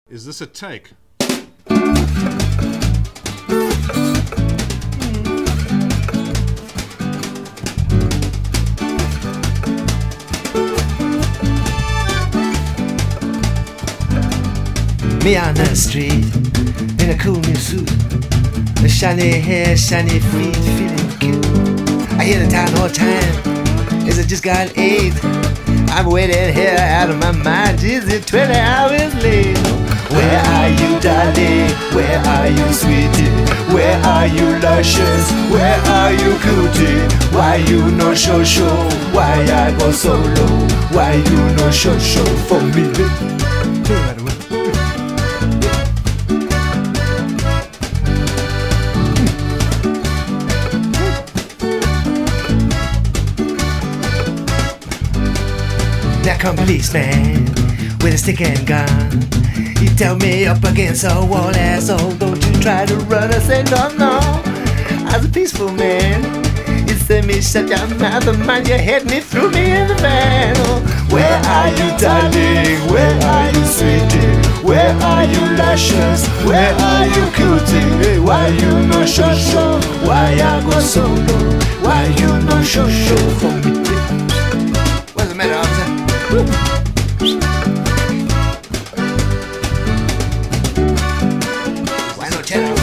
Is this a take? Me on the street in a cool new suit, a shiny hair, shiny feet, feeling cute. I hear the town all time. Is it just got 8? I'm waiting here out of my mind. Is it 20 hours late? Where are you, darling? Where are you, sweetie? Where are you, luscious? Where are you, cutie? Why you no show? Why I go solo? Why you no show for me? Now come policeman with a stick and gun. He tell me up against a wall, asshole, don't you try to run. I say no, I was a peaceful man. He said me shut your mouth and mind your head, and he threw me in the van. Oh, where are you, darling? Where are you, sweetie? Where are you, luscious? Where are you, cutie? Why you no show? Why I go solo? Why you no show for me? What's the matter, officer? Why no tell us?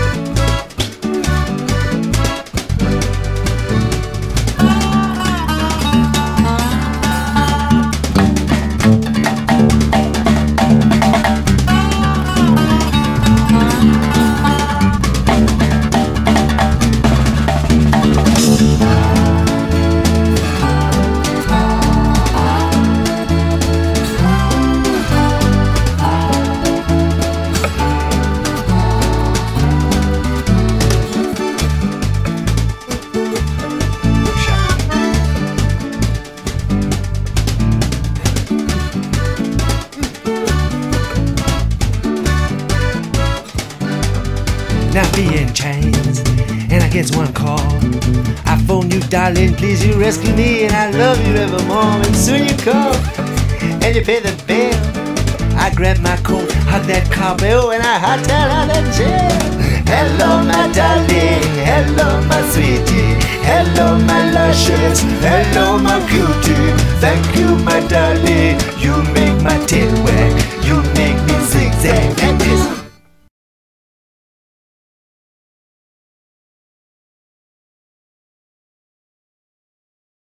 Now be in chains, and I get one call. I phone you, darling, please you rescue me, and I love you evermore. And soon you come, and you pay the bill. I grab my coat, hug that car bill, and I hightail out of jail. Hello, my darling, hello, my sweetie, hello, my luscious, hello, my cutie. Thank you, my darling.